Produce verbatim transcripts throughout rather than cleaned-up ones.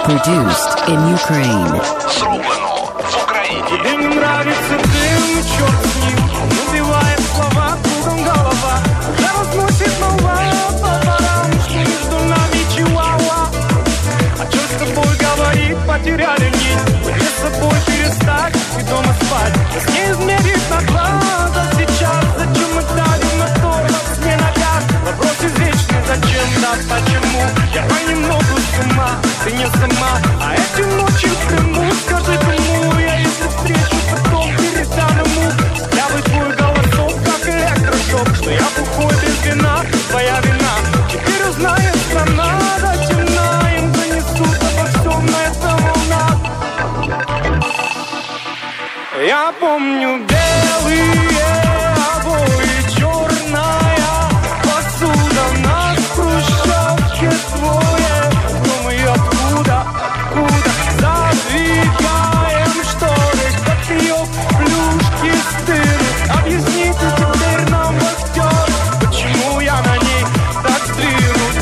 Produced in Ukraine. Зроблено в Україні. Тебе не нравится дым, черт с ним. Он убивает слова, кругом голова. Я разносит нова по дворам, что между нами чиуауа. А что с тобой говорить, потеряли нить. Мне с собой перестать и дома спать. С ней измерить на глаза сейчас. Зачем мы давим на то, не на газ? Вопрос извечный, зачем, да почему? Я понемногу с ума, ты не сама. А эти ночи в Крыму, скажи кому я если встречу, потом перестану ему. Взглядывай твой голосок, как электрошок. Что я бухой без вина, твоя вина. Теперь узнает страна, да темна. Им донесут обо всем на этом волна. Я помню белые обои, черная посуда на хрущевке твое. Но мы откуда, откуда задвигаем шторы, кофеек, плюшки стыры. Объясните теперь нам, актер, почему я на ней так стринут.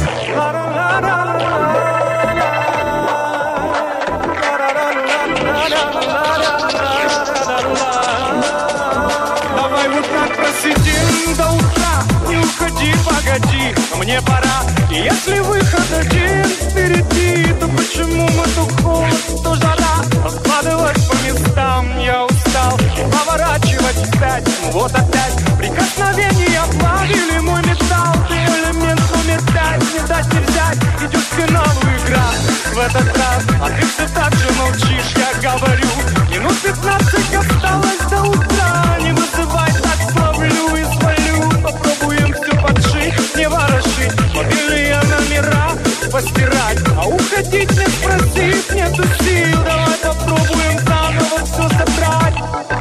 Давай вот так просидим до утра. Не уходи, погоди, мне пора. И если выход один впереди, то почему мы то холод, то жара? Раскладывать по местам я устал. Поворачивать вспять, вот опять прикосновения плавили мой металл. Ты элемент номер пять, не дать не взять. Идет к финалу игра в этот раз. А ты все так же молчишь, я говорю. Минут пятнадцать осталось до утра. Не вызывай, так словлю и свалю. Попробуем все подшить, не ворошить. Мобильные номера постирать. А уходить не спросить, нету сил. Давай попробуем заново все собрать.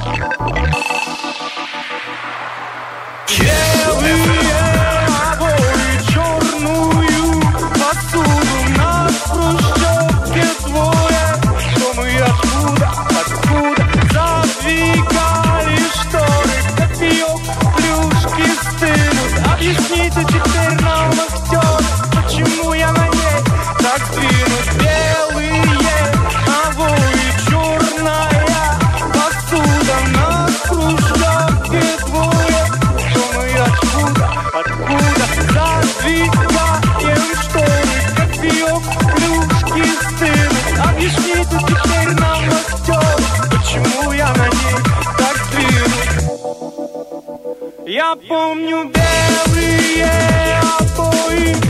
Белые обои, черную посуду на хрущевке твое. Что мы откуда, откуда задвигали шторы, кофеек, плюшки стынут. Объясните теперь нам, актер, почему я на ней так сдвинут. Белые обои, черная посуда на хрущевке твое. Что мы откуда, откуда задвигаем шторы, кофеек, плюшки стынут. Объясните теперь нам, актер, почему я на ней так сдвинут. Я помню белые обои,